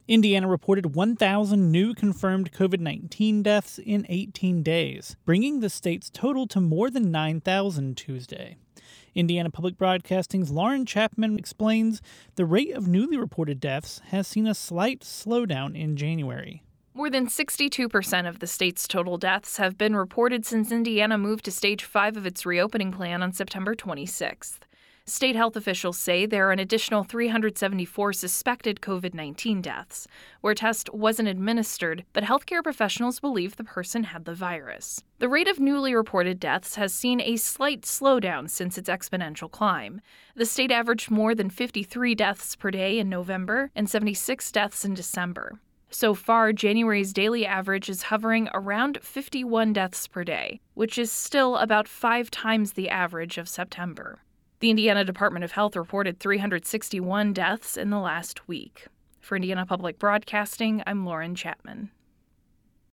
Indiana reported 1,000 new confirmed COVID-19 deaths in 18 days, bringing the state's total to more than 9,000 Tuesday. Indiana Public Broadcasting's Lauren Chapman explains the rate of newly reported deaths has seen a slight slowdown in January. More than 62% of the state's total deaths have been reported since Indiana moved to Stage 5 of its reopening plan on September 26th. State health officials say there are an additional 374 suspected COVID-19 deaths, where a test wasn't administered, but healthcare professionals believe the person had the virus. The rate of newly reported deaths has seen a slight slowdown since its exponential climb. The state averaged more than 53 deaths per day in November and 76 deaths in December. So far, January's daily average is hovering around 51 deaths per day, which is still about 5 times the average of September. The Indiana Department of Health reported 361 deaths in the last week. For Indiana Public Broadcasting, I'm Lauren Chapman.